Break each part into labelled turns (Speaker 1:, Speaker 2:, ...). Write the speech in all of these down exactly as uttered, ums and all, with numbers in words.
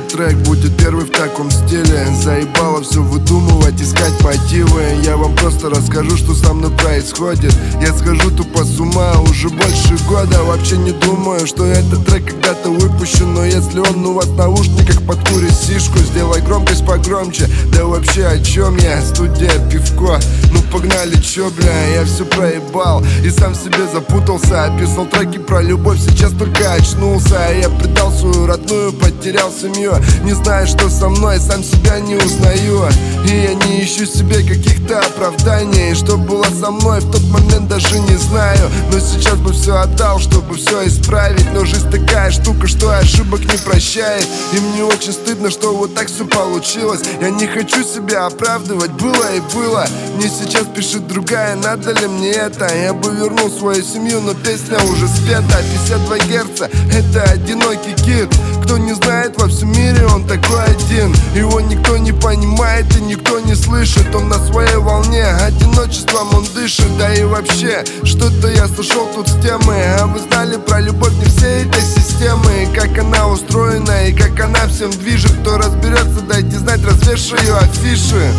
Speaker 1: Этот трек будет первый в таком стиле. Заебало все выдумывать, искать мотивы. Я вам просто расскажу, что со мной происходит. Я схожу тупо с ума уже больше года. Вообще не думаю, что этот трек когда-то выпущу. Но если он у вас в наушниках, подкури сишку. Сделай громкость погромче. Да вообще о чем я? Студия, пивко. Ну погнали, чё, бля, я все проебал и сам в себе запутался. Описал треки про любовь, сейчас только очнулся. А я предал свою родную, потерял семью. Не знаю, что со мной, сам себя не узнаю. И я не ищу себе каких-то оправданий. Что было со мной в тот момент, даже не знаю. Но сейчас бы все отдал, чтобы все исправить. Но жизнь такая штука, что ошибок не прощает. И мне очень стыдно, что вот так все получилось. Я не хочу себя оправдывать, было и было. Мне сейчас пишет другая, надо ли мне это? Я бы вернул свою семью, но песня уже спета. Пятьдесят два герца, это одинокий кит. Кто не знает, во всем мире он такой один. Его никто не понимает и никто не слышит. Он на своей волне, одиночеством он дышит. Да и вообще, что-то я сошел тут с темы. А вы знали про любовь не всей этой системы? И как она устроена, и как она всем движет. Кто разберется, дайте знать, развешаю афиши.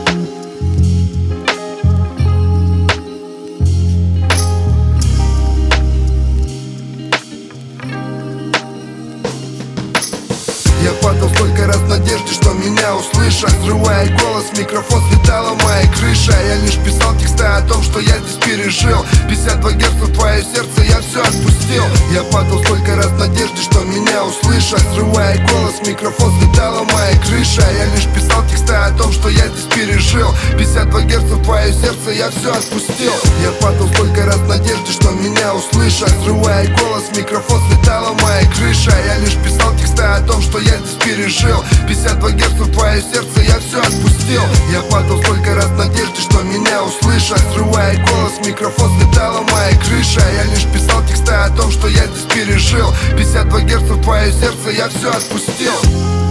Speaker 1: Я падал столько раз в надежде, что меня услышат. Срывая голос, микрофон слетала моя крыша. Я лишь писал тексты о том, что я здесь пережил. Пятьдесят два герца в твое сердце, я все отпустил. Я падал столько раз в надежде, что меня услышат. Срывая голос, микрофон слетала моя крыша. Я лишь писал тексты о том, что я здесь пережил. Пятьдесят два герца в твое сердце, я все отпустил. Я падал столько раз в надежде, что меня услышат. Срывая голос, микрофон слетала моя крыша. Я лишь писал тексты о том, что я здесь пережил. Пятьдесят два герца в твое сердце, я все отпустил. Я падал столько раз в надежде, что меня услышат. Срывая голос, микрофон слетала моя крыша. Я лишь писал тексты о том, что я здесь пережил. Пятьдесят два герца в твое сердце, я все отпустил.